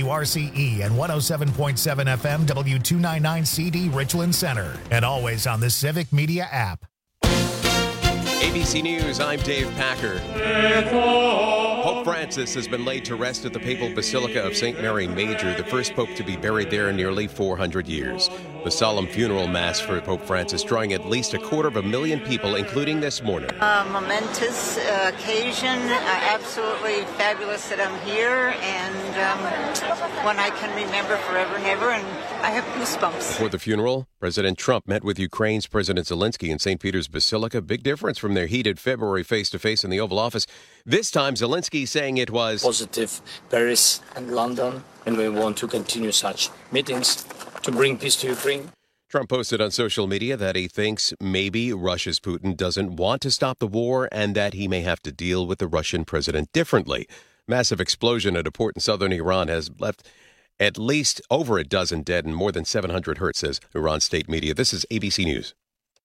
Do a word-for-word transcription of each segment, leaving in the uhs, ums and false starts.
W R C E and one oh seven point seven F M W two ninety-nine C D Richland Center. And always on the Civic Media app. A B C News, I'm Dave Packer. Pope Francis has been laid to rest at the Papal Basilica of Saint Mary Major, the first pope to be buried there in nearly four hundred years. The solemn funeral mass for Pope Francis drawing at least a quarter of a million people, including this morning. A momentous uh, occasion, uh, absolutely fabulous that I'm here, and um, one I can remember forever and ever, and I have goosebumps. Before the funeral, President Trump met with Ukraine's President Zelensky in Saint Peter's Basilica. Big difference from their heated February face-to-face in the Oval Office. This time, Zelensky saying it was positive, Paris and London, and we want to continue such meetings to bring peace to Ukraine. Trump posted on social media that he thinks maybe Russia's Putin doesn't want to stop the war and that he may have to deal with the Russian president differently. Massive explosion at a port in southern Iran has left at least over a dozen dead and more than seven hundred hurt, says Iran state media. This is A B C News.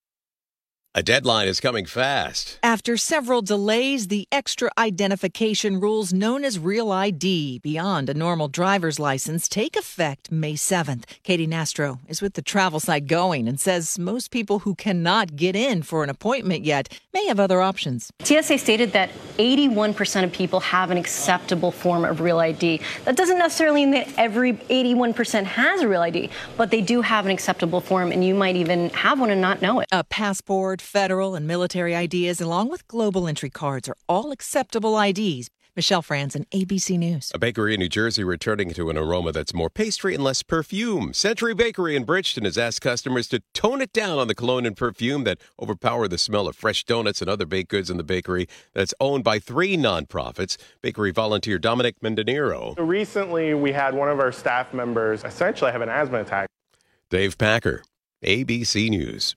A deadline is coming fast. After several delays, the extra identification rules known as Real I D beyond a normal driver's license take effect May seventh. Katie Nastro is with the travel site Going and says most people who cannot get in for an appointment yet may have other options. T S A stated that eighty-one percent of people have an acceptable form of Real I D. That doesn't necessarily mean that every eighty-one percent has a Real I D, but they do have an acceptable form, and you might even have one and not know it. A passport, federal and military I Ds, along with global entry cards, are all acceptable I Ds. Michelle Franzen, A B C News. A bakery in New Jersey returning to an aroma that's more pastry and less perfume. Century Bakery in Bridgeton has asked customers to tone it down on the cologne and perfume that overpower the smell of fresh donuts and other baked goods in the bakery that's owned by three nonprofits. Bakery volunteer Dominic Mendanero. Recently, we had one of our staff members essentially have an asthma attack. Dave Packer, A B C News.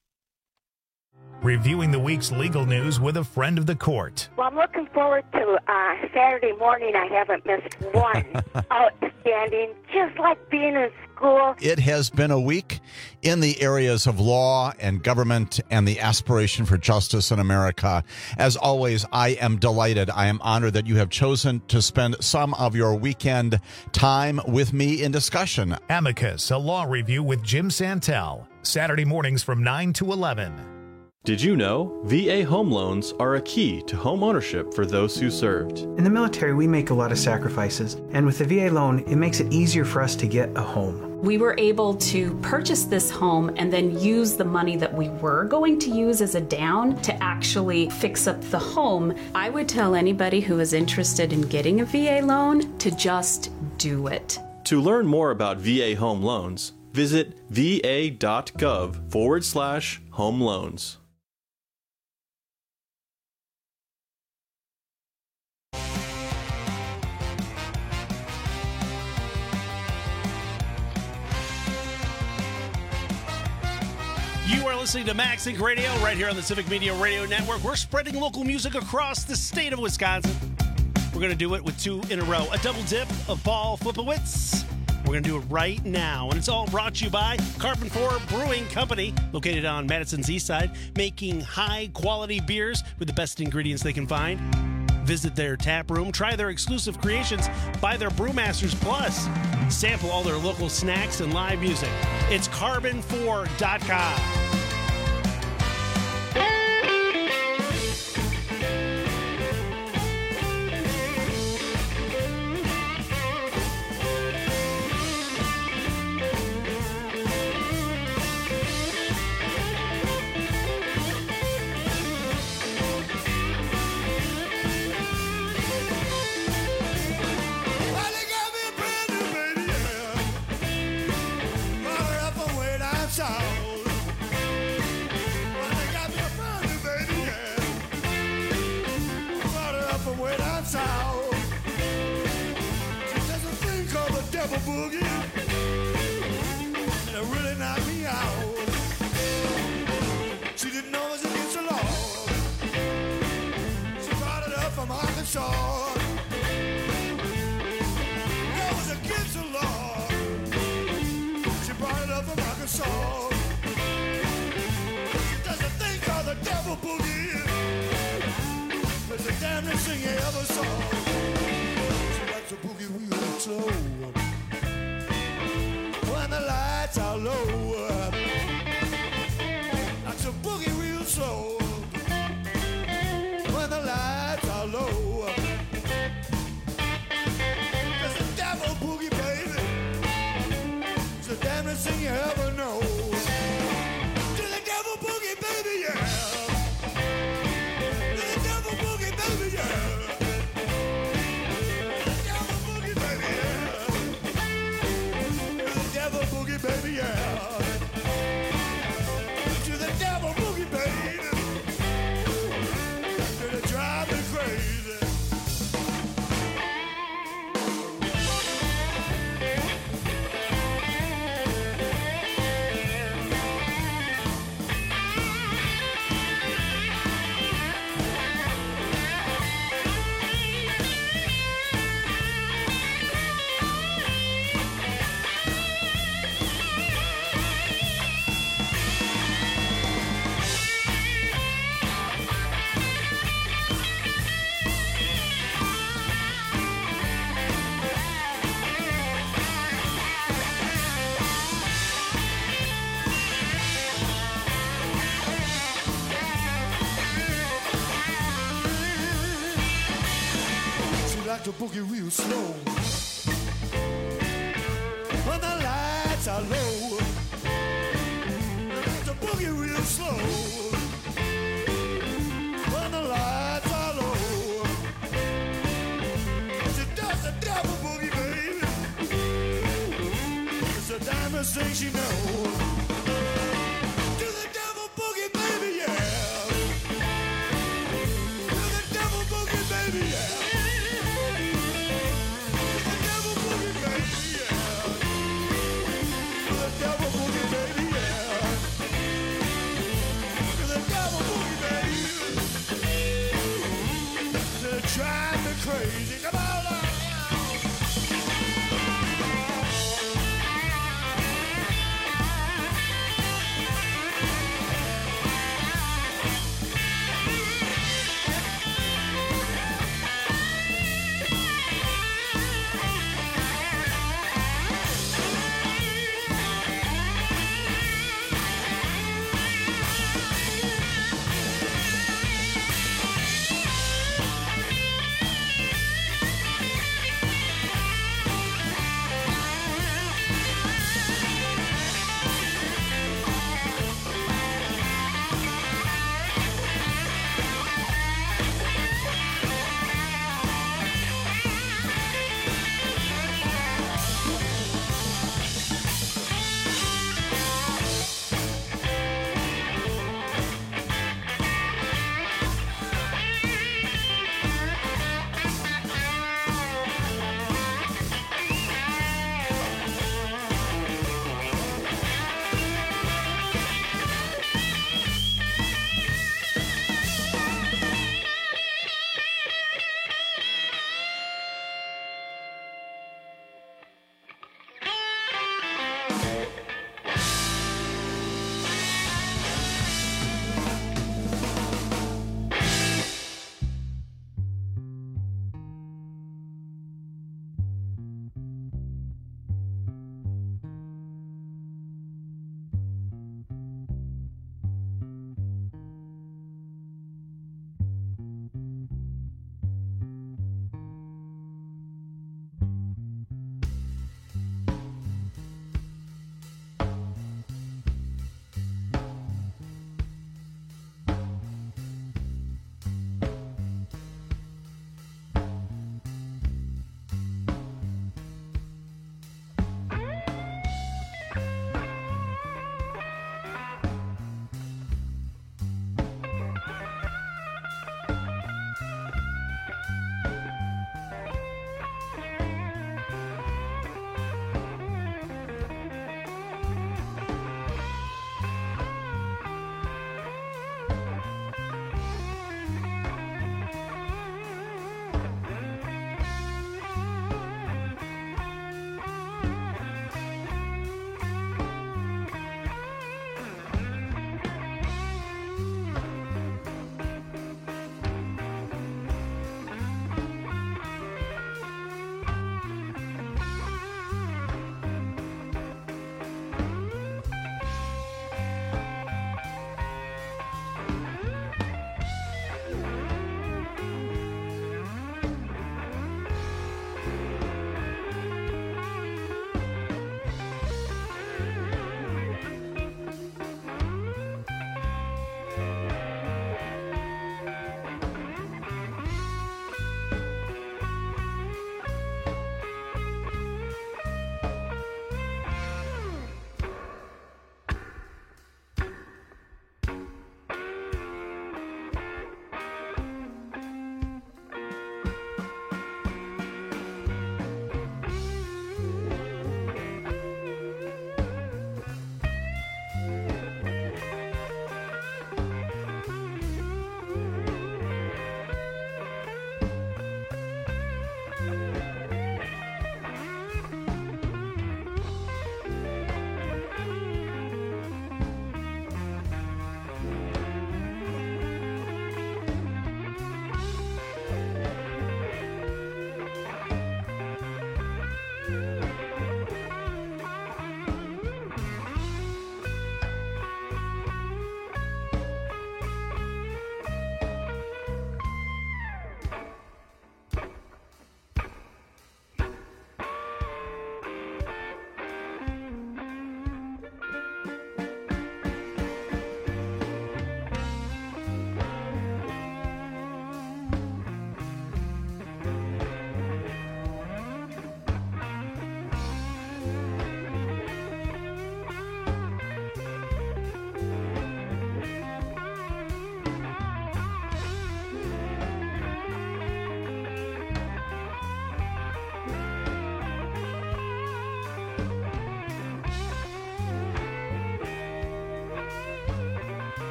Reviewing the week's legal news with a friend of the court. Well, I'm looking forward to uh, Saturday morning. I haven't missed one. Outstanding, just like being in school. It has been a week in the areas of law and government and the aspiration for justice in America. As always, I am delighted. I am honored that you have chosen to spend some of your weekend time with me in discussion. Amicus, a law review with Jim Santel. Saturday mornings from nine to eleven. Did you know V A home loans are a key to home ownership for those who served? In the military, we make a lot of sacrifices, and with the V A loan, it makes it easier for us to get a home. We were able to purchase this home and then use the money that we were going to use as a down to actually fix up the home. I would tell anybody who is interested in getting a V A loan to just do it. To learn more about V A home loans, visit va.gov forward slash home loans. You are listening to Max Inc Radio right here on the Civic Media Radio Network. We're spreading local music across the state of Wisconsin. We're going to do it with two in a row. A double dip of Paul Flipowitz. We're going to do it right now. And it's all brought to you by Carbon four Brewing Company, located on Madison's East Side, making high-quality beers with the best ingredients they can find. Visit their tap room, try their exclusive creations, buy their Brewmasters Plus, sample all their local snacks and live music. It's carbon four dot com. Boogie, and it really knocked me out. She didn't know it was against the law. She brought it up from Arkansas. It was against the law. She brought it up from Arkansas. She does a thing called the devil boogie. It's the damnedest thing you ever saw. She likes to boogie real slow. to boogie real slow. When the lights are low, to boogie real slow. When the lights are low, she does the devil boogie, baby. It's the damnest thing she knows. Do the devil boogie, baby, yeah. Do the devil boogie, baby, yeah. Do the devil boogie, baby, yeah. Do the devil boogie, baby, yeah. Do the devil boogie, baby. They drive me crazy. Come on now.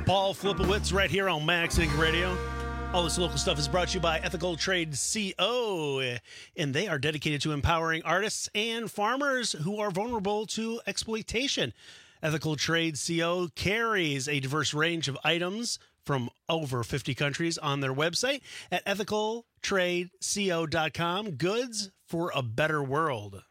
Paul Flipowitz right here on Max Inc Radio. All this local stuff is brought to you by Ethical Trade Co. And they are dedicated to empowering artists and farmers who are vulnerable to exploitation. Ethical Trade Co. carries a diverse range of items from over fifty countries on their website at ethical trade co dot com. Goods for a better world.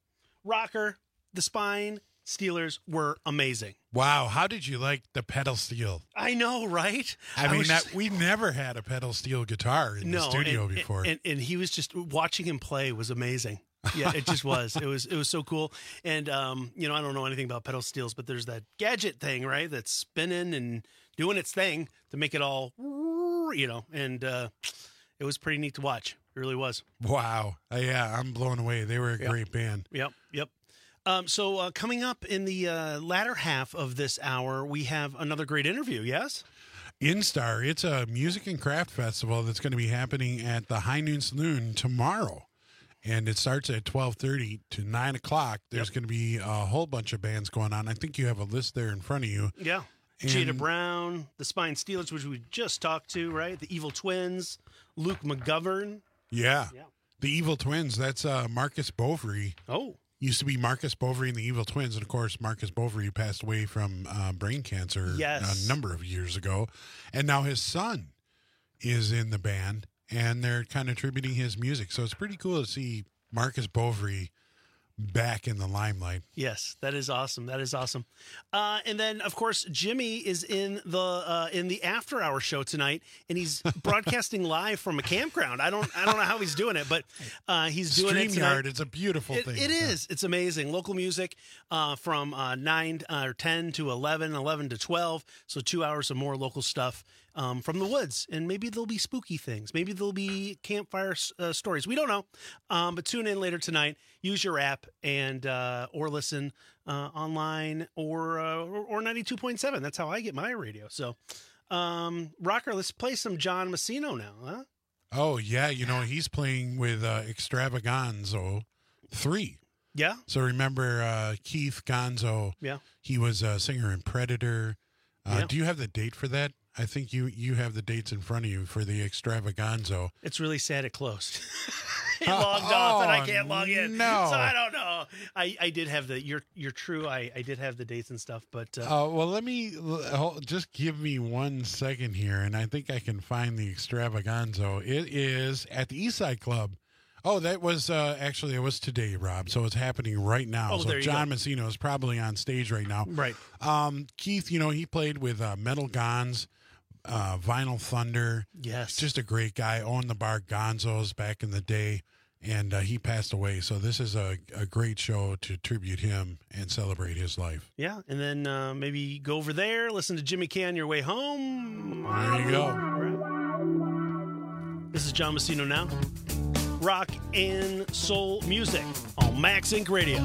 Rocker, the Spine Steelers were amazing. Wow, how did you like the pedal steel? I know, right? I, I mean, was- that, we never had a pedal steel guitar in the studio and, before. And, and he was just watching him play was amazing. Yeah, it just was. It was it was so cool. And um, you know, I don't know anything about pedal steels, but there's that gadget thing, right? That's spinning and doing its thing to make it all, you know. And uh, it was pretty neat to watch. It really was. Wow. Uh, yeah, I'm blown away. They were a Yep. great band. Yep, yep. Um, so uh, coming up in the uh, latter half of this hour, we have another great interview. Yes. Instar, it's a music and craft festival that's going to be happening at the High Noon Saloon tomorrow. And it starts at twelve thirty to nine o'clock. There's going to be a whole bunch of bands going on. I think you have a list there in front of you. Yeah. And- Jada Brown, the Spine Steelers, which we just talked to, right? The Evil Twins, Luke McGovern. Yeah. The Evil Twins, that's uh, Marcus Bovary. Oh. Used to be Marcus Bovary and the Evil Twins. And, of course, Marcus Bovary passed away from uh, brain cancer Yes. a number of years ago. And now his son is in the band, and they're kind of tributing his music. So it's pretty cool to see Marcus Bovary back in the limelight. Yes, that is awesome. That is awesome. Uh, and then, of course, Jimmy is in the uh, in the after hour show tonight, and he's broadcasting live from a campground. I don't I don't know how he's doing it, but uh, he's doing it tonight. StreamYard, it's a beautiful It- thing. It is. It's amazing. Local music uh, from uh, nine uh, or ten to eleven, eleven to twelve. So two hours of more local stuff um, from the woods, and maybe there'll be spooky things. Maybe there'll be campfire uh, stories. We don't know, um, but tune in later tonight. Use your app and uh, or listen uh, online or uh, or, or ninety-two point seven. That's how I get my radio. So, um, Rocker, let's play some John Messino now, huh? Oh, yeah. You know, he's playing with uh, Extravaganzo three. Yeah. So remember uh, Keith Gonzo? Yeah. He was a singer in Predator. Uh, Yeah. Do you have the date for that? I think you, you have the dates in front of you for the Extravaganzo. It's really sad it closed. It logged off and I can't log in. no. So I don't know. I, I did have the, you're you're true. I, I did have the dates and stuff, but uh, Uh, well, let me l- just give me one second here, and I think I can find the Extravaganzo. It is at the Eastside Club. Oh, that was uh, actually it was today, Rob. So it's happening right now. Oh, so there you John go. Messino is probably on stage right now. Right. Um, Keith, you know, he played with uh, Metal Gons, uh, Vinyl Thunder. Yes. Just a great guy. Owned the bar Gonzo's back in the day. And uh, he passed away. So this is a, a great show to tribute him and celebrate his life. yeah. And then uh, maybe go over there, listen to Jimmy K on your way home. There you go. This is John Messino now. Rock and soul music on Max Inc Radio.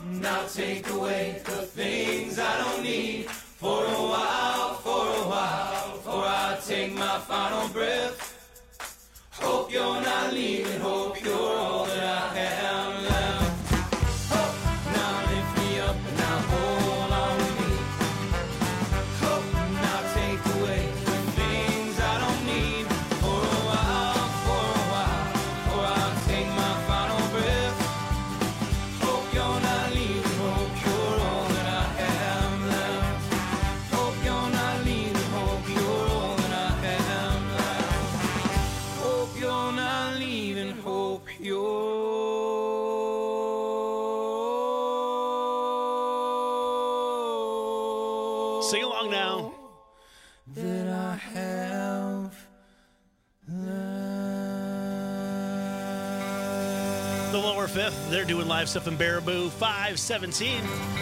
now take away the things I don't need for a while, for a while, for I take my final breath. Hope you're not leaving, hope you're all that I have left. Hope now lift me up and now hold on to me. Hope now take away the things I don't need for a while, for a while, for I'll take my final breath. Hope you're not leaving, hope you're all that I have left. Hope you're not leaving, hope you're all that I have left. Hope you're not leaving, hope you're. Sing along now. That I have The lower fifth, they're doing live stuff in Baraboo, five seventeen.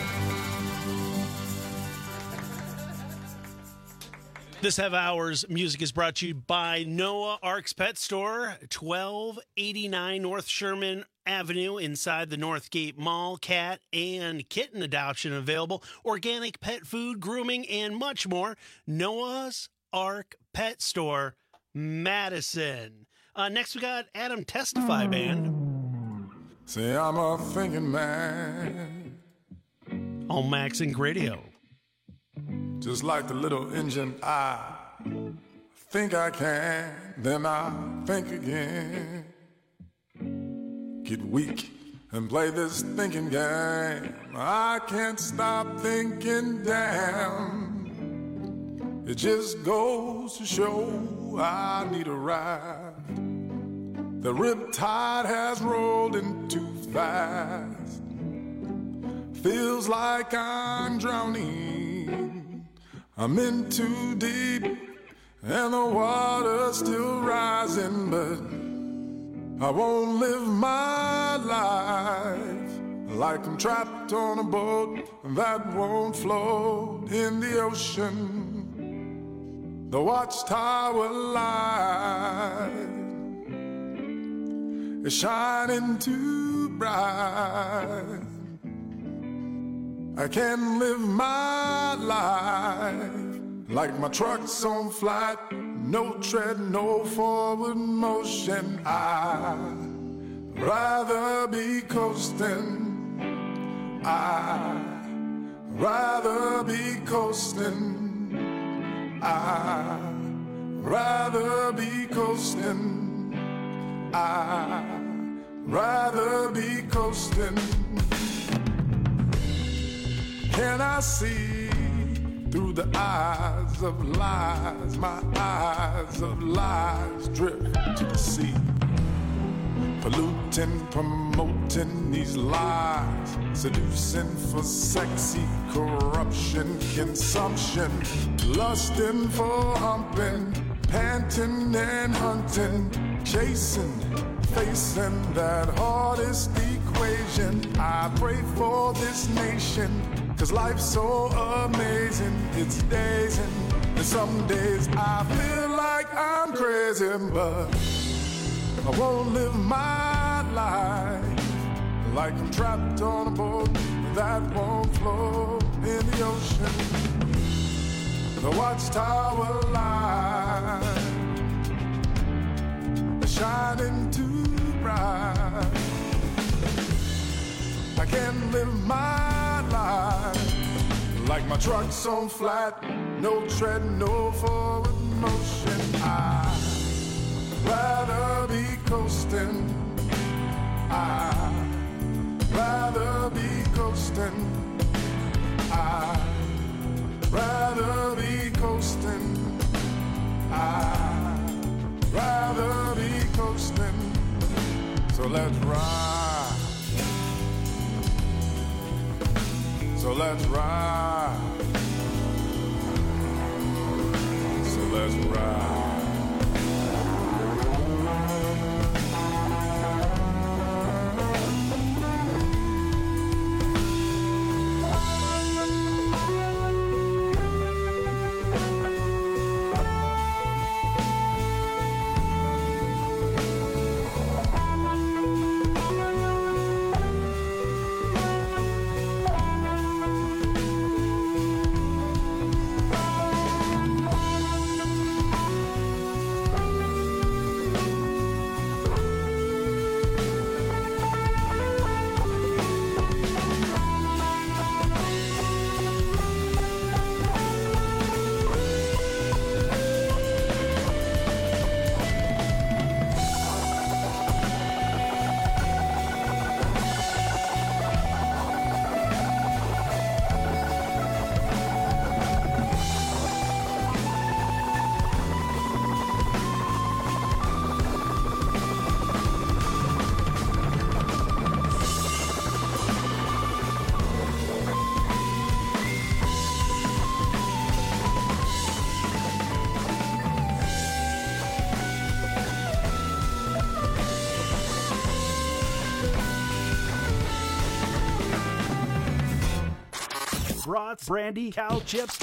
This half hour's music is brought to you by Noah Ark's Pet Store, twelve eighty-nine North Sherman Avenue inside the Northgate Mall. Cat and kitten adoption available, organic pet food, grooming, and much more. Noah's Ark Pet Store, Madison. Uh, next, we got Adam Testify Band. Say I'm a thinking man. On Maxing Radio. Just like the little engine, I think I can, then I think again. Get weak and play this thinking game. I can't stop thinking, damn. It just goes to show I need a ride. The riptide has rolled in too fast. Feels like I'm drowning. I'm in too deep and the water's still rising, but I won't live my life like I'm trapped on a boat that won't float in the ocean. The watchtower light is shining too bright. I can't live my life like my truck's on flight. No tread, no forward motion. I'd rather be coasting. I'd rather be coasting. I'd rather be coasting. I'd rather be coasting. Can I see through the eyes of lies? My eyes of lies drift to the sea, polluting, promoting these lies, seducing for sexy corruption, consumption, lusting for humping, panting and hunting, chasing, facing that hardest equation. I pray for this nation, 'cause life's so amazing, it's dazing. And some days I feel like I'm crazy, but I won't live my life like I'm trapped on a boat that won't float in the ocean. The watchtower light is shining too bright. I can't live my life like my truck's on flat, no tread, no forward motion. I'd rather be coasting. I'd rather be coasting. I'd rather be coasting. I'd rather be coasting. So let's ride. So let's ride. So let's ride. brats, brandy, cow chips,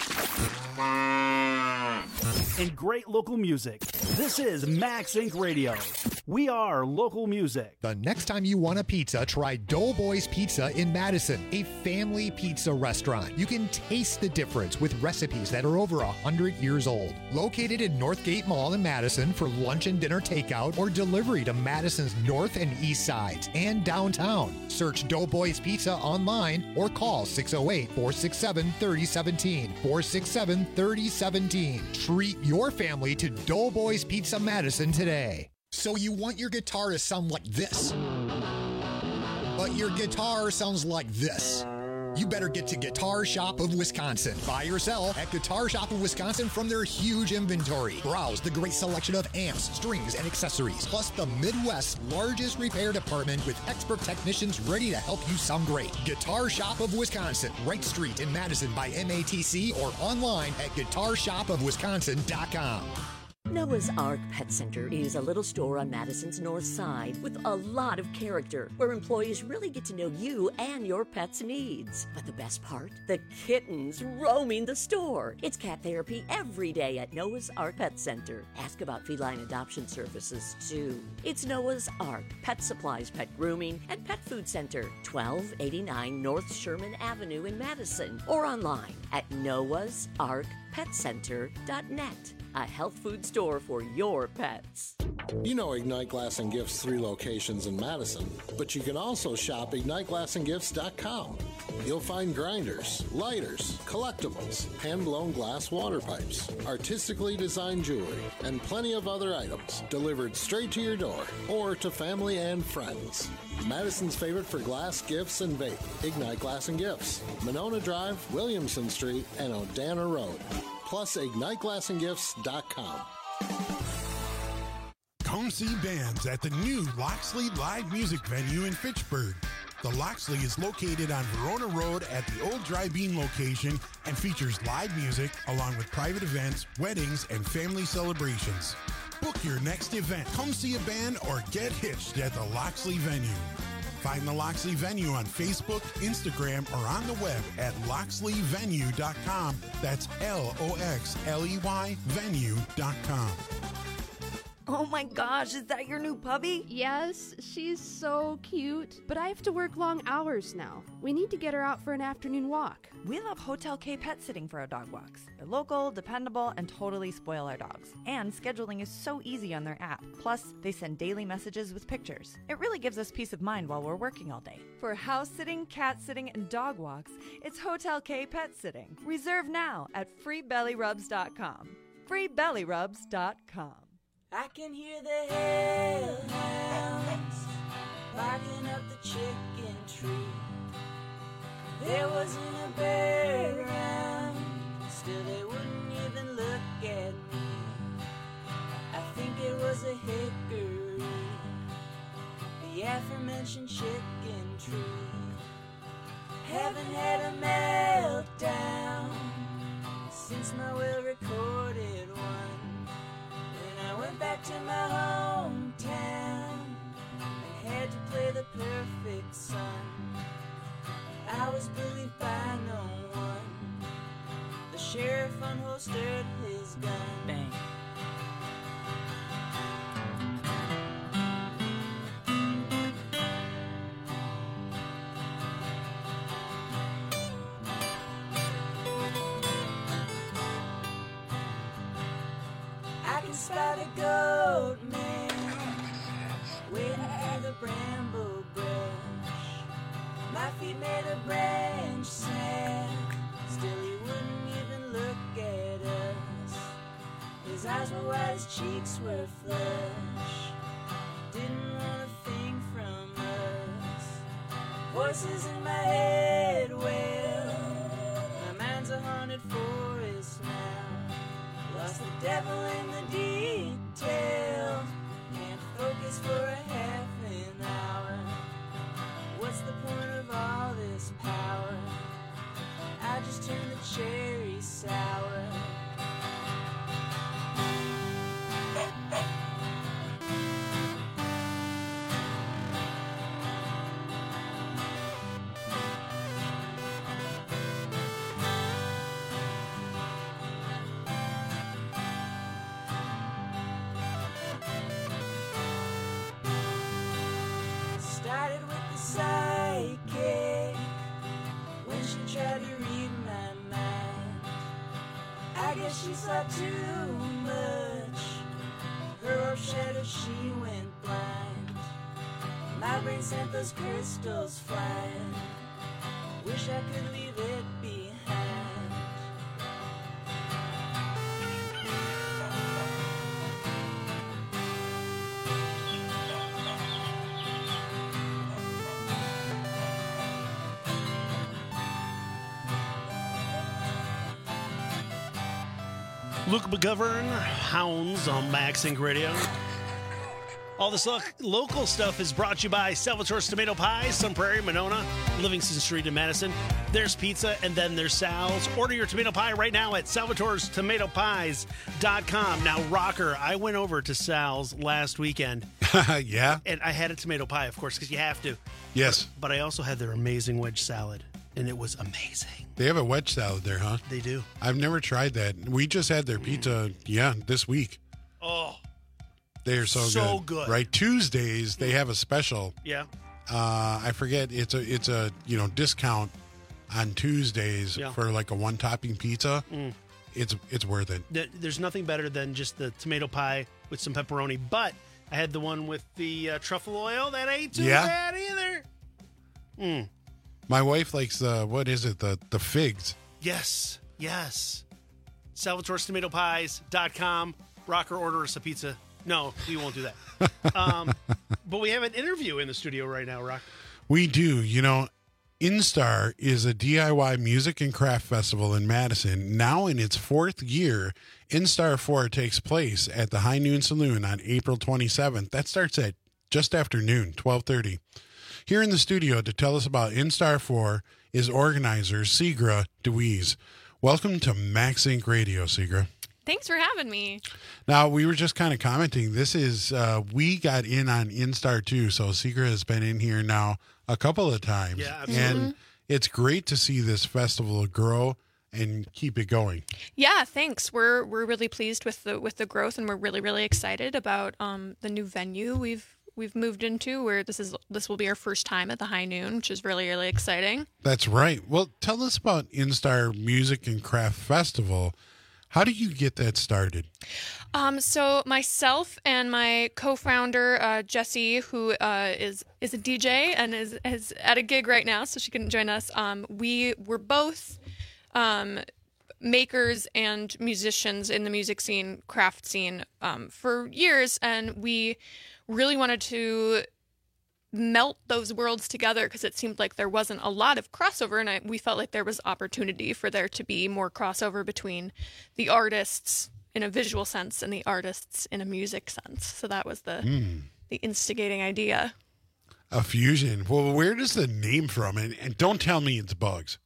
and great local music. This is Max Incorporated. Radio. We are local music. The next time you want a pizza, try Doughboys Pizza in Madison, a family pizza restaurant. You can taste the difference with recipes that are over one hundred years old. Located in Northgate Mall in Madison for lunch and dinner takeout or delivery to Madison's north and east sides and downtown. Search Doughboys Pizza online or call six oh eight, four six seven, three oh one seven, four six seven, three oh one seven. Treat your family to Doughboys Pizza Madison today. So you want your guitar to sound like this, but your guitar sounds like this. You better get to Guitar Shop of Wisconsin. Buy or sell at Guitar Shop of Wisconsin from their huge inventory. Browse the great selection of amps, strings, and accessories, plus the Midwest's largest repair department with expert technicians ready to help you sound great. Guitar Shop of Wisconsin, Wright Street in Madison by M A T C or online at guitar shop of wisconsin dot com. Noah's Ark Pet Center is a little store on Madison's north side with a lot of character, where employees really get to know you and your pet's needs. But the best part? The kittens roaming the store. It's cat therapy every day at Noah's Ark Pet Center. Ask about feline adoption services, too. It's Noah's Ark Pet Supplies, Pet Grooming, and Pet Food Center, twelve eighty-nine North Sherman Avenue in Madison, or online at noahs ark pet center dot net. A health food store for your pets. You know Ignite Glass and Gifts' three locations in Madison, but you can also shop ignite glass and gifts dot com. You'll find grinders, lighters, collectibles, hand-blown glass water pipes, artistically designed jewelry, and plenty of other items delivered straight to your door or to family and friends. Madison's favorite for glass, gifts, and vape, Ignite Glass and Gifts, Monona Drive, Williamson Street, and Odana Road. Plus ignite glass and gifts dot com. Come see bands at the new Loxley Live Music Venue in Fitchburg. The Loxley is located on Verona Road at the old Dry Bean location and features live music along with private events, weddings, and family celebrations. Book your next event, come see a band, or get hitched at the Loxley Venue. Find the Loxley Venue on Facebook, Instagram, or on the web at loxley venue dot com. That's L O X L E Y venue dot com. Oh my gosh, is that your new puppy? Yes, she's so cute, but I have to work long hours now. We need to get her out for an afternoon walk. We love Hotel K Pet Sitting for our dog walks. They're local, dependable, and totally spoil our dogs. And scheduling is so easy on their app. Plus, they send daily messages with pictures. It really gives us peace of mind while we're working all day. For house sitting, cat sitting, and dog walks, it's Hotel K Pet Sitting. Reserve now at free belly rubs dot com. free belly rubs dot com. I can hear the hellhounds barking up the chicken tree. There wasn't a bird around, still they wouldn't even look at me. I think it was a hickory, the aforementioned chicken tree. Haven't had a meltdown since my well-recorded one. I went back to my hometown and had to play the perfect son. I was believed by no one. The sheriff unholstered his gun. Bang. I can spot a goat man waiting through the bramble brush. My feet made a branch snap, still he wouldn't even look at us. His eyes were wide, his cheeks were flush, didn't want a thing from us. Voices in my head wail, my mind's a haunted forest now. Lost the devil in the detail, can't focus for a half an hour. What's the point of all this power? I just turned the cherry sour. guess she saw too much. Her shadow, she went blind. My brain sent those crystals flying. Wish I could leave it behind. Luke McGovern, Hounds on Max Inc Radio. All this lo- local stuff is brought to you by Salvatore's Tomato Pies, Sun Prairie, Monona, Livingston Street in Madison. There's pizza, and then there's Sal's. Order your tomato pie right now at salvatores tomato pies dot com. Now, Rocker, I went over to Sal's last weekend. Yeah? And I had a tomato pie, of course, because you have to. Yes. But, but I also had their amazing wedge salad, and it was amazing. They have a wedge salad there, huh? They do. I've never tried that. We just had their pizza, yeah, this week. Oh. They are so, So good. good. Right. Tuesdays, they have a special. Yeah. Uh, I forget. It's a, it's a, you know, discount on Tuesdays Yeah. for like a one topping pizza. Mm. It's, it's worth it. Th- There's nothing better than just the tomato pie with some pepperoni. But I had the one with the uh, truffle oil. That ain't too Yeah. bad either. Mm. My wife likes the, what is it? The, the figs. Yes. Yes. salvatores tomato pies dot com. Rocker, order us a pizza. No, we won't do that. um, but we have an interview in the studio right now, Rock. We do. You know, Instar is a D I Y music and craft festival in Madison. Now in its fourth year, Instar four takes place at the High Noon Saloon on April twenty-seventh. That starts at just after noon, twelve thirty. Here in the studio to tell us about Instar four is organizer Segra DeWeese. Welcome to Max Inc Radio, Segra. Thanks for having me. Now, we were just kind of commenting. This is, uh, we got in on Instar too, so Segra has been in here now a couple of times. Yeah, absolutely. And it's great to see this festival grow and keep it going. Yeah, thanks. We're we're really pleased with the with the growth, and we're really really excited about um, the new venue we've we've moved into. Where this is this will be our first time at the High Noon, which is really really exciting. That's right. Well, tell us about Instar Music and Craft Festival. How did you get that started? Um, so myself and my co-founder uh, Jessie, who uh, is is a D J and is is at a gig right now, so she couldn't join us. Um, we were both um, makers and musicians in the music scene, craft scene um, for years, and we really wanted to melt those worlds together because it seemed like there wasn't a lot of crossover, and I, we felt like there was opportunity for there to be more crossover between the artists in a visual sense and the artists in a music sense. So that was the Mm. the instigating idea. A fusion. Well, where does the name from? And, and don't tell me it's bugs.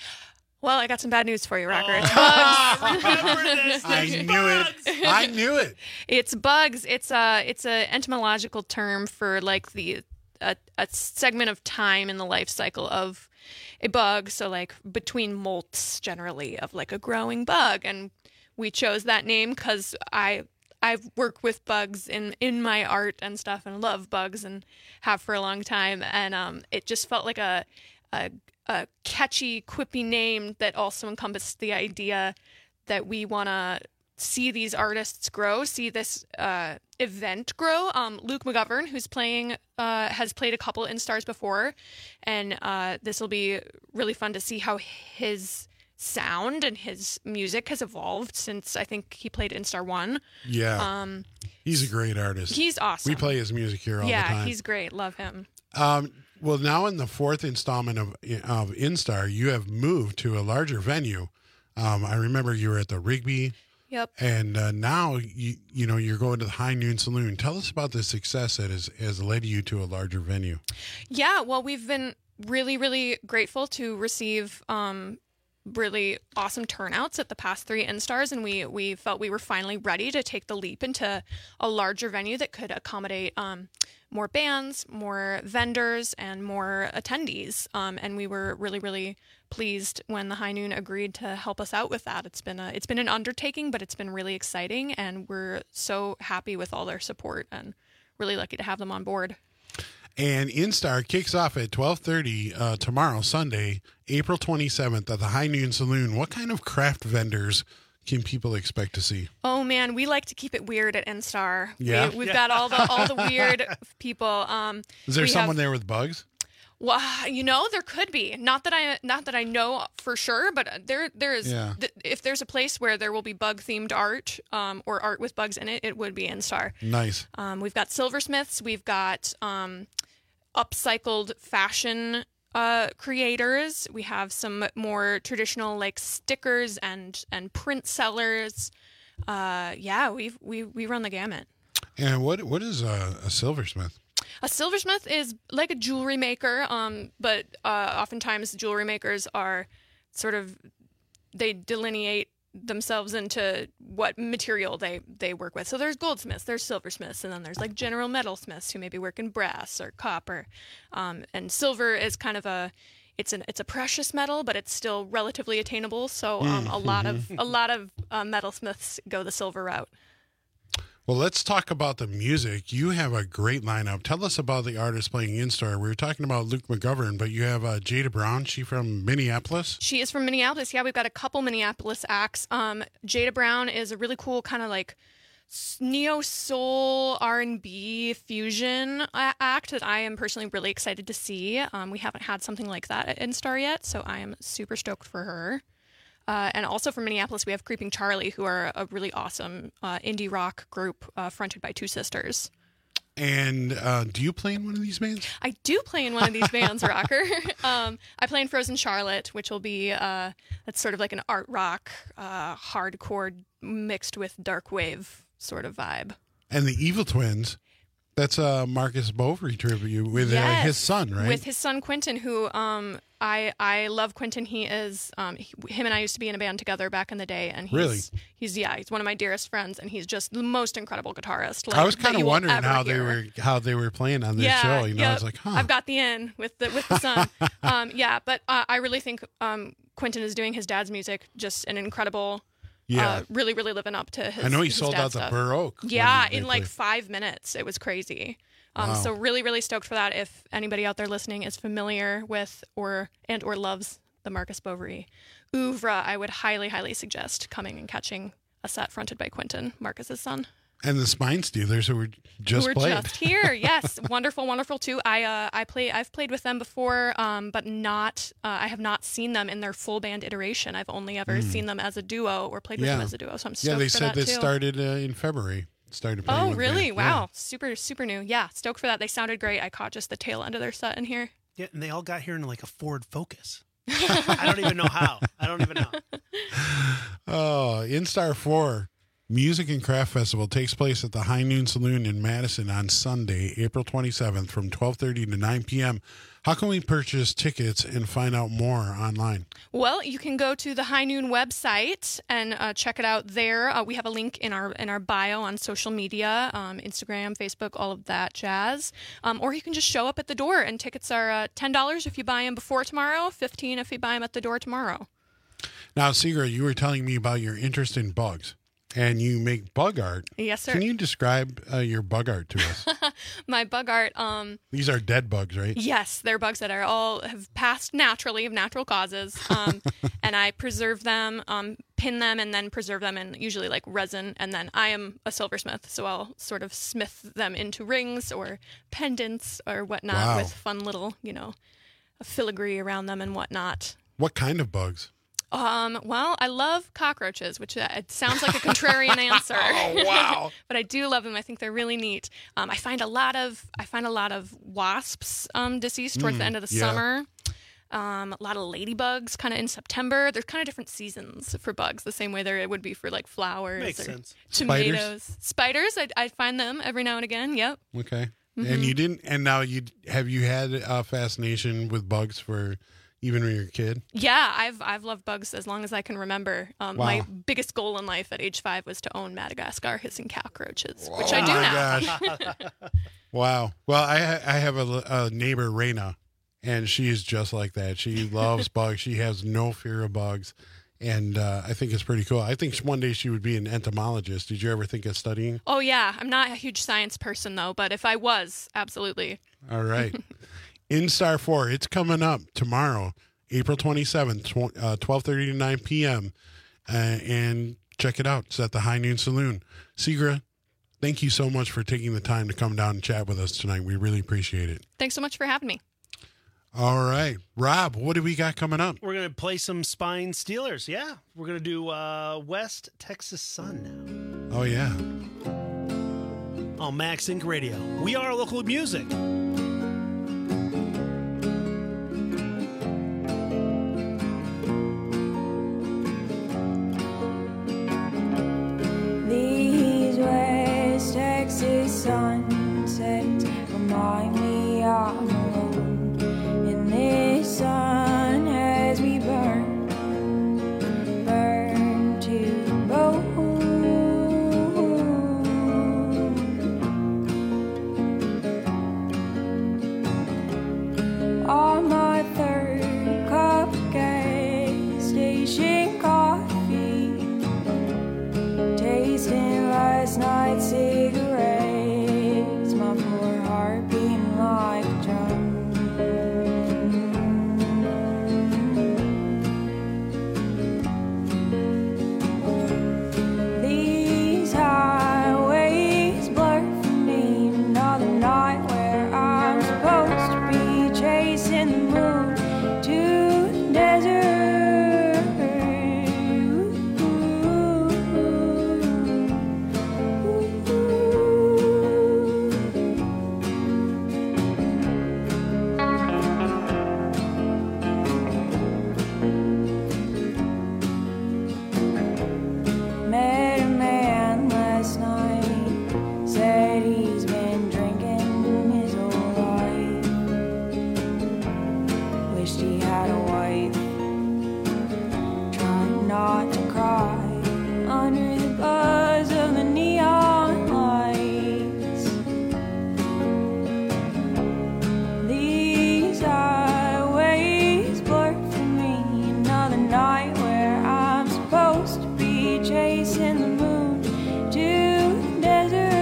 Well, I got some bad news for you, Rocker. It's Oh. bugs. I knew it. I knew it. It's bugs. It's a it's a entomological term for like the a, a segment of time in the life cycle of a bug. So like between molts generally of like a growing bug, and we chose that name because I I've worked with bugs in in my art and stuff, and love bugs and have for a long time, and um it just felt like a a, a catchy, quippy name that also encompassed the idea that we want to see these artists grow, see this uh, event grow. Um, Luke McGovern, who's playing, uh, has played a couple Instars before, and uh, this will be really fun to see how his sound and his music has evolved since I think he played Instar one. Yeah. Um, He's a great artist. He's awesome. We play his music here all yeah, the time. he's great. Love him. Um, well, now in the fourth installment of of Instar, you have moved to a larger venue. Um, I remember you were at the Rigby. Yep. And uh, now you you know you're going to the High Noon Saloon. Tell us about the success that has, has led you to a larger venue. Yeah, well, we've been really, really grateful to receive um, really awesome turnouts at the past three Instars, and we we felt we were finally ready to take the leap into a larger venue that could accommodate um, more bands, more vendors, and more attendees. Um, and we were really, really pleased when the High Noon agreed to help us out with that. It's been a it's been an undertaking, but it's been really exciting, and we're so happy with all their support and really lucky to have them on board. And Instar kicks off at twelve thirty uh, tomorrow, Sunday, April twenty-seventh at the High Noon Saloon. What kind of craft vendors can people expect to see? Oh man, we like to keep it weird at Instar. Yeah? we, we've Yeah. got all the all the weird people. Um, Is there we someone have, there with bugs? Well, you know, there could be. Not that I not that I know for sure, but there there is. Yeah. Th- if there's a place where there will be bug themed art, um, or art with bugs in it, it would be Instar. Nice. Um, we've got silversmiths. We've got um, upcycled fashion uh, creators. We have some more traditional like stickers and and print sellers. Uh, yeah, we we we run the gamut. And what what is a, a silversmith? A silversmith is like a jewelry maker, um, but uh, oftentimes jewelry makers are sort of, they delineate themselves into what material they, they work with. So there's goldsmiths, there's silversmiths, and then there's like general metalsmiths who maybe work in brass or copper. Um, and silver is kind of a, it's an it's a precious metal, but it's still relatively attainable. So um, a lot of a lot of uh, metalsmiths go the silver route. Well, let's talk about the music. You have a great lineup. Tell us about the artists playing Instar. We were talking about Luke McGovern, but you have uh, Jada Brown. She from Minneapolis? She is from Minneapolis. Yeah, we've got a couple Minneapolis acts. Um, Jada Brown is a really cool kind of like neo soul R and B fusion uh, act that I am personally really excited to see. Um, we haven't had something like that at Instar yet, so I am super stoked for her. Uh, and also from Minneapolis, we have Creeping Charlie, who are a really awesome uh, indie rock group uh, fronted by two sisters. And uh, do you play in one of these bands? I do play in one of these bands, Rocker. um, I play in Frozen Charlotte, which will be uh, that's sort of like an art rock, uh, hardcore mixed with dark wave sort of vibe. And the Evil Twins, that's a Marcus Bovary tribute with Yes, uh, his son, right? With his son Quentin, who um, I I love Quentin. He is um, he, him and I used to be in a band together back in the day, and he's, Really? he's yeah he's one of my dearest friends, and he's just the most incredible guitarist. Like, I was that kind of you will wondering ever how they hear. were how they were playing on this yeah, show. You know, I yep. was like, huh. I've got the in with the with the son. um, yeah, but uh, I really think um, Quentin is doing his dad's music just an incredible. Yeah. Uh, really, really living up to his. I know he his sold dad's out the stuff. Burr Oak when Yeah, they in like played. five minutes. It was crazy. Um, Wow. So really, really stoked for that. If anybody out there listening is familiar with or and or loves the Marcus Bovary oeuvre, I would highly, highly suggest coming and catching a set fronted by Quentin, Marcus's son. And the Spine Stealers who were just Who were played. just here. Yes, wonderful, wonderful too. I uh, I play. I've played with them before, um, but not. Uh, I have not seen them in their full band iteration. I've only ever Mm. seen them as a duo or played with Yeah. them as a duo. So I'm stoked yeah, they for said that that too. started uh, in February. Started playing Oh, with really? band. Wow. Yeah. Super, super new. Yeah, stoked for that. They sounded great. I caught just the tail end of their set in here. Yeah, and they all got here in like a Ford Focus. I don't even know how. I don't even know. Oh, Instar four Music and Craft Festival takes place at the High Noon Saloon in Madison on Sunday, April twenty-seventh from twelve thirty to nine p.m. How can we purchase tickets and find out more online? Well, you can go to the High Noon website and uh, check it out there. Uh, we have a link in our in our bio on social media, um, Instagram, Facebook, all of that jazz. Um, or you can just show up at the door, and tickets are uh, ten dollars if you buy them before tomorrow, fifteen dollars if you buy them at the door tomorrow. Now, Seagra, you were telling me about your interest in bugs, and you make bug art. Yes, sir. Can you describe uh, your bug art to us? My bug art. Um, These are dead bugs, right? Yes, they're bugs that are all have passed naturally of natural causes, um, and I preserve them, um, pin them, and then preserve them in usually like resin. And then I am a silversmith, so I'll sort of smith them into rings or pendants or whatnot Wow. with fun little, you know, filigree around them and whatnot. What kind of bugs? Um, well, I love cockroaches, which uh, it sounds like a contrarian answer. Oh, wow. But I do love them. I think they're really neat. Um, I find a lot of I find a lot of wasps um, deceased towards the Mm, end of the yeah. summer. Um, a lot of ladybugs kind of in September. There's kind of different seasons for bugs, the same way there would be for like flowers Makes or sense. tomatoes. Spiders, I, I find them every now and again. Yep. Okay. Mhm. And you didn't, and now you have you had a fascination with bugs for even when you're a kid? Yeah, I've I've loved bugs as long as I can remember. Um, Wow. My biggest goal in life at age five was to own Madagascar hissing cockroaches, which I Oh do my now. gosh. Wow. Well, I ha- I have a, a neighbor, Raina, and she is just like that. She loves bugs. She has no fear of bugs. And uh, I think it's pretty cool. I think one day she would be an entomologist. Did you ever think of studying? Oh yeah, I'm not a huge science person though, but if I was, absolutely. All right. Instar four, it's coming up tomorrow, April twenty-seventh, tw- uh, twelve thirty to nine p.m. Uh, and check it out. It's at the High Noon Saloon. Segra, thank you so much for taking the time to come down and chat with us tonight. We really appreciate it. Thanks so much for having me. All right. Rob, what do we got coming up? We're going to play some Spine Steelers. Yeah. We're going to do uh, West Texas Sun now. Oh, yeah. On Max Inc Radio. We are local music. These West Texas sunsets remind me I'm alone in this sun as we burn, burn to bone. On my third cup of gas station coffee, tasting last night's cigarettes, my poor heart beating like a drum. These highways blur for me, another night where I'm supposed to be chasing the moon to the desert. Met a man last night, said he's been drinking his whole life. Wished he had a wife, trying not to cry under the buzz of the neon lights. These highways blur for me, another night where I'm supposed to be chasing the moon to the desert.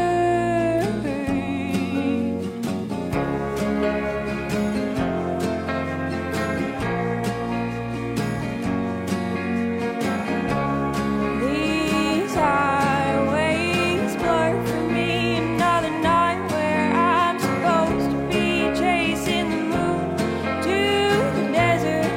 These highways blur for me, another night where I'm supposed to be chasing the moon to the desert.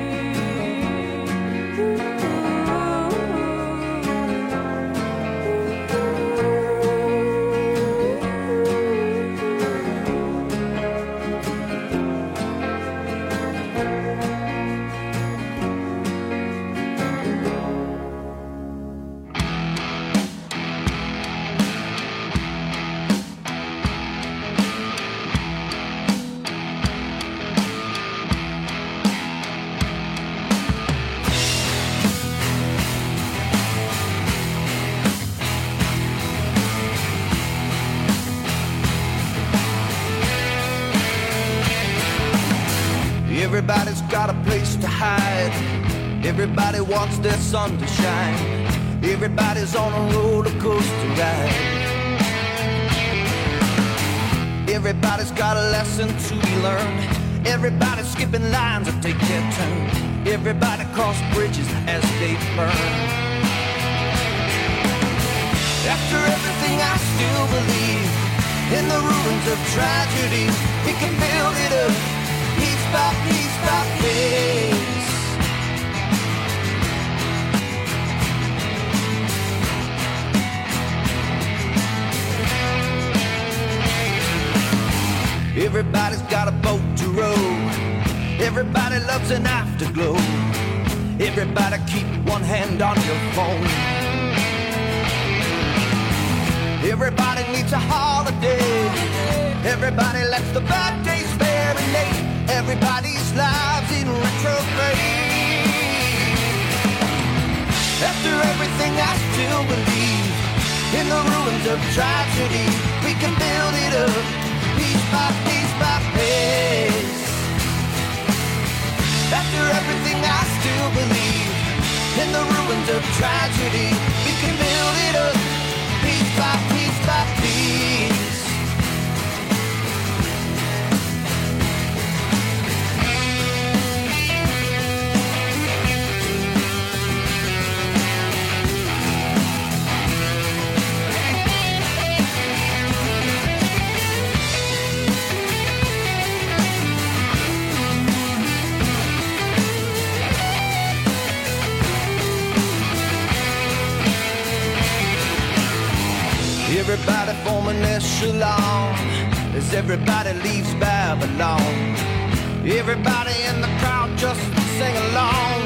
Everybody's got a place to hide. Everybody wants their sun to shine. Everybody's on a roller coaster ride. Everybody's got a lesson to be learned. Everybody's skipping lines that take their turn. Everybody cross bridges as they burn. After everything I still believe in the ruins of tragedy. We can build it up piece by piece by piece. Everybody's got a boat to row. Everybody loves an afterglow. Everybody keep one hand on your phone. Everybody needs a holiday. Everybody lets the bad days marinate. Everybody's lives in retrograde. After everything I still believe in the ruins of tragedy. We can build it up piece by piece by piece. After everything I still believe in the ruins of tragedy. We can build it up piece by piece by piece. march along as everybody leaves Babylon. Everybody in the crowd just sing along.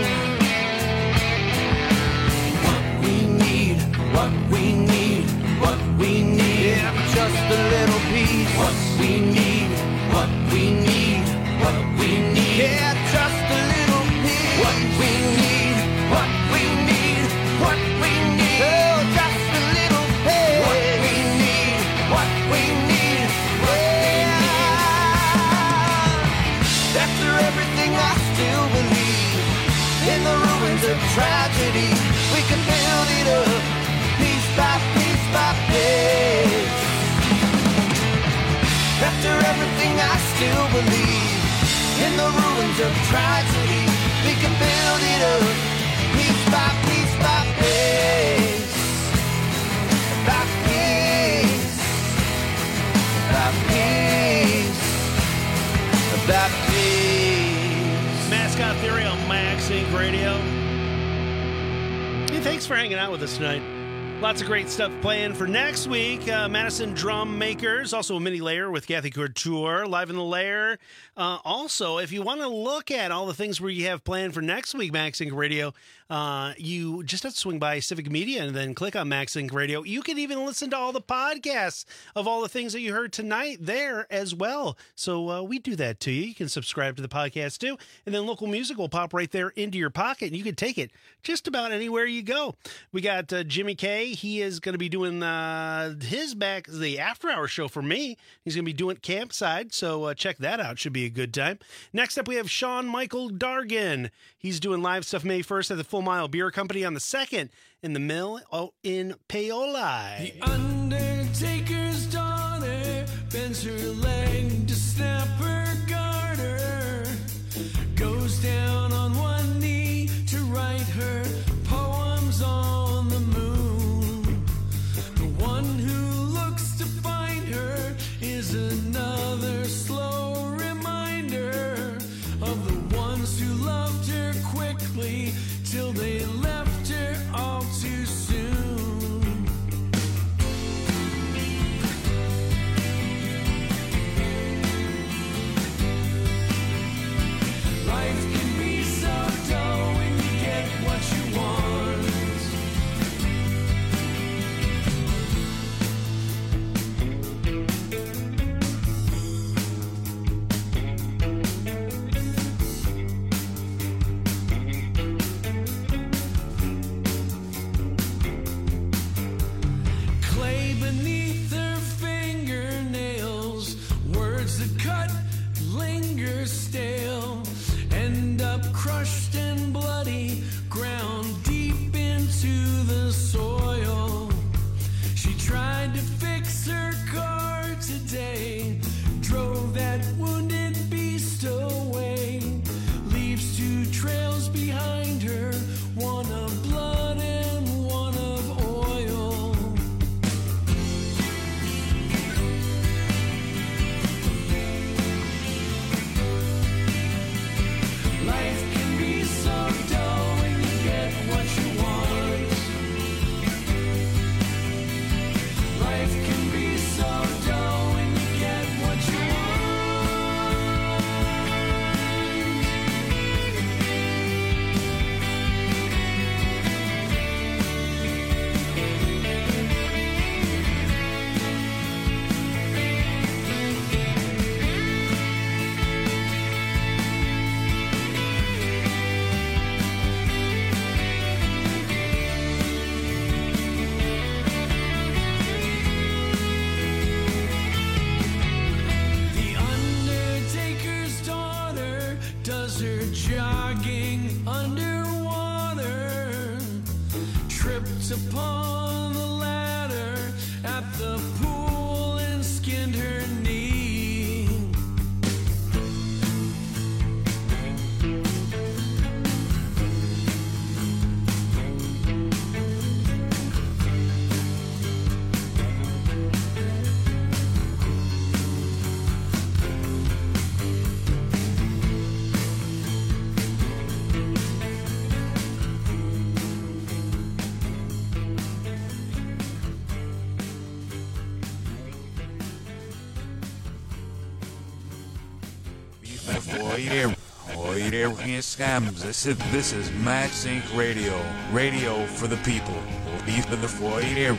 What we need, what we need, what we need, yeah, just a little peace. What we need, what we need, what we need, yeah, just a little peace. What we need, what we need, what we need, oh, just a little peace. What we need, what we need, what we need. After everything I still believe in the ruins of tragedy, we can build it up piece by piece by piece. After everything I still believe in the ruins of tragedy, we can build it up piece by piece by piece. By piece. By piece. By piece. Mascot Theory on Max Inc Radio. Hey, thanks for hanging out with us tonight. Lots of great stuff planned for next week. Uh, Madison Drum Makers, also a mini layer with Kathy Couture, live in the lair. Uh, also, if you want to look at all the things we have planned for next week, Max Inc Radio, uh, you just have to swing by Civic Media and then click on Max Inc Radio. You can even listen to all the podcasts of all the things that you heard tonight there as well. So uh, we do that to you. You can subscribe to the podcast too, and then local music will pop right there into your pocket, and you can take it just about anywhere you go. We got uh, Jimmy K. He is going to be doing uh, his back, the after hour show for me. He's going to be doing Campside, so uh, check that out. Should be a good time. Next up, we have Sean Michael Dargan. He's doing live stuff May first at the Full Mile Beer Company, on the second in the Mill oh, in Paoli. The Undertaker's daughter bends her leg to snap her garter, goes down on one knee to write her poems on the moon. The one who looks to find her is another slow reminder of the ones who loved her quickly till they left her all too soon. Life can be so dull when you get what you want. Clay beneath her fingernails, words that cut linger stale, end up crushed and bloody, ground deep into the soil. She tried to fix her car today, drove that wounded beast away, leaves two trails behind her, one of blood and one of oil. Life can be so dull when you get what you want. Life can be so dull when you get what you want. The Undertaker's daughter does her jogging underwater, tripped upon the ladder at the pool and skinned her knee. Oi there, oi there, here scams. This is this is Max Inc Radio, radio for the people. Be for the oi there.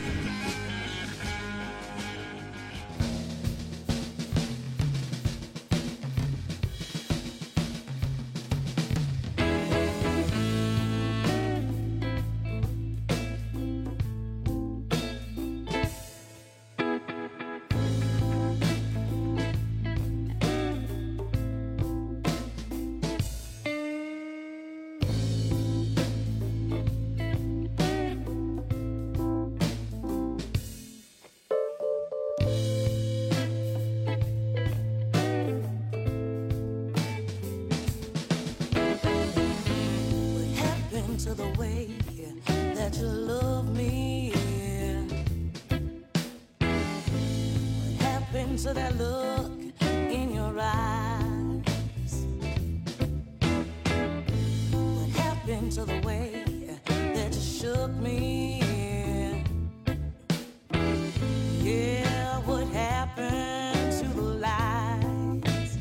To the way that you love me. What happened to that look in your eyes? What happened to the way that you shook me? Yeah, what happened to the lies?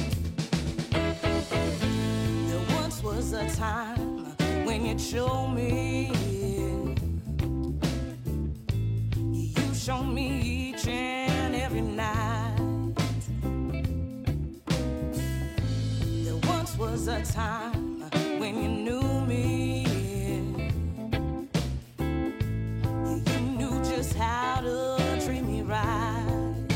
There once was a time when you show me, you show me each and every night. There once was a time when you knew me, you knew just how to treat me right.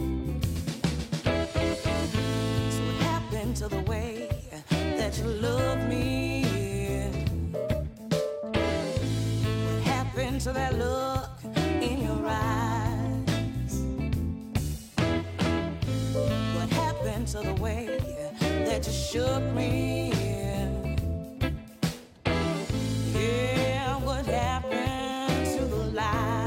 So what happened to the way that you love me? To that look in your eyes? What happened to the way that you shook me? Yeah, what happened to the lies?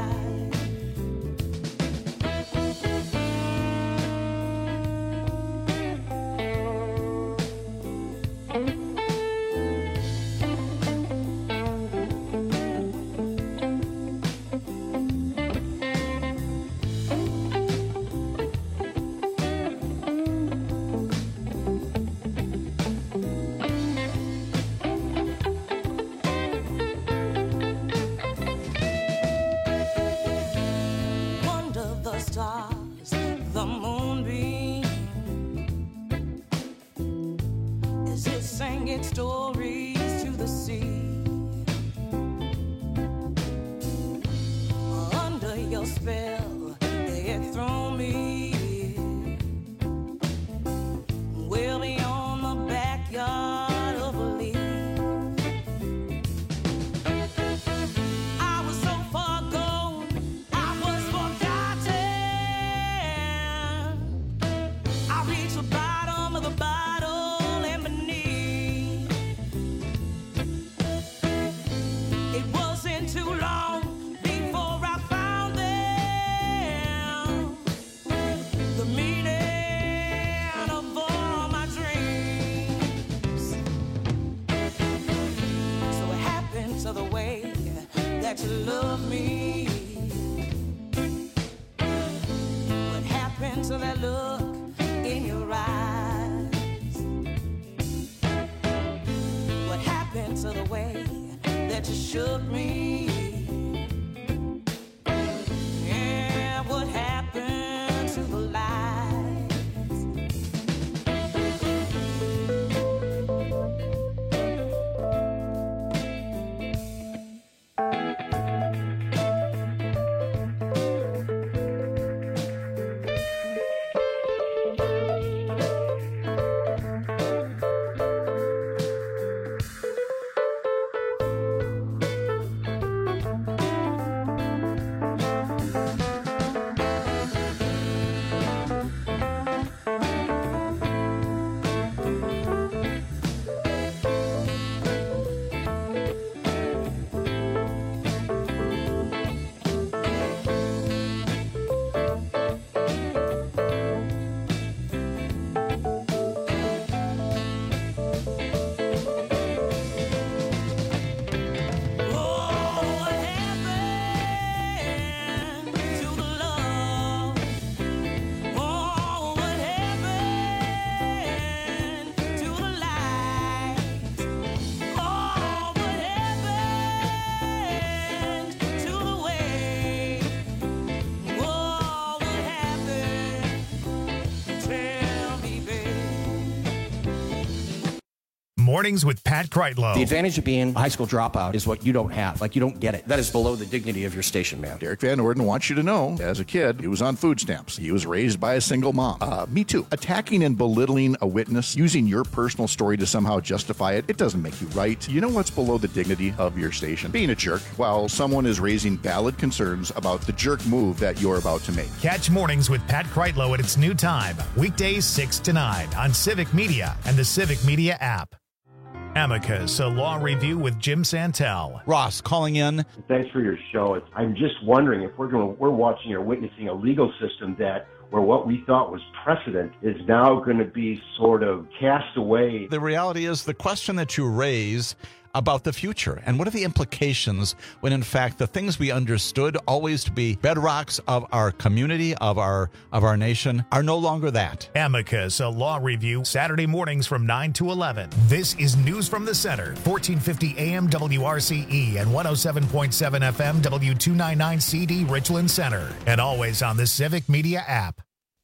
Stars, the moonbeam, as it sang its stories to the sea. Under your spell, they had thrown me well beyond the backyard of belief. I was so far gone, I was forgotten. I reached the bottom of the bottle and beneath. It wasn't too long before I found them, the meaning of all my dreams. So what happened to the way that you love me? What happened to that look in your eyes? What happened to the way that you shook me? Yeah, what happened to the lies? Mornings with Pat Kreitlow. The advantage of being a high school dropout is what you don't have. Like, you don't get it. That is below the dignity of your station, man. Derek Van Orden wants you to know, as a kid, he was on food stamps. He was raised by a single mom. Uh, me too. Attacking and belittling a witness, using your personal story to somehow justify it, it doesn't make you right. You know what's below the dignity of your station? Being a jerk while someone is raising valid concerns about the jerk move that you're about to make. Catch Mornings with Pat Kreitlow at its new time, weekdays six to nine on Civic Media and the Civic Media app. Amicus, a law review with Jim Santel. Ross calling in. Thanks for your show. It's, I'm just wondering if we're going, we're watching or witnessing a legal system that where what we thought was precedent is now going to be sort of cast away. The reality is the question that you raise about the future and what are the implications when in fact the things we understood always to be bedrocks of our community, of our of our nation, are no longer that. Amicus, a law review, Saturday mornings from nine to eleven. This is News from the Center, fourteen fifty A M W R C E and one oh seven point seven F M W two ninety-nine C D Richland Center, and always on the Civic Media app.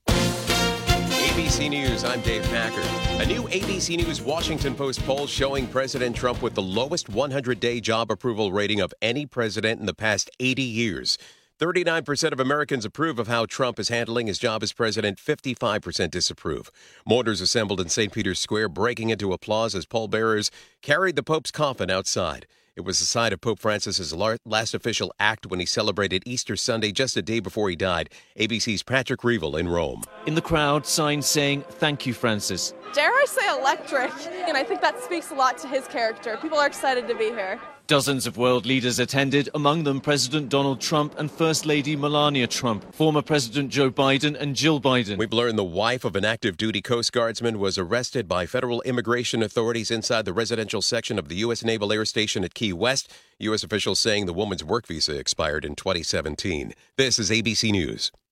A B C News, I'm Dave Packard. A new A B C News Washington Post poll showing President Trump with the lowest hundred-day job approval rating of any president in the past eighty years. thirty-nine percent of Americans approve of how Trump is handling his job as president. fifty-five percent disapprove. Mourners assembled in Saint Peter's Square, breaking into applause as pallbearers carried the Pope's coffin outside. It was the site of Pope Francis's last official act when he celebrated Easter Sunday just a day before he died. A B C's Patrick Reevell in Rome. In the crowd, signs saying, "Thank you, Francis." Dare I say electric? And I think that speaks a lot to his character. People are excited to be here. Dozens of world leaders attended, among them President Donald Trump and First Lady Melania Trump, former President Joe Biden and Jill Biden. We've learned the wife of an active duty Coast Guardsman was arrested by federal immigration authorities inside the residential section of the U S Naval Air Station at Key West. U S officials saying the woman's work visa expired in twenty seventeen. This is A B C News.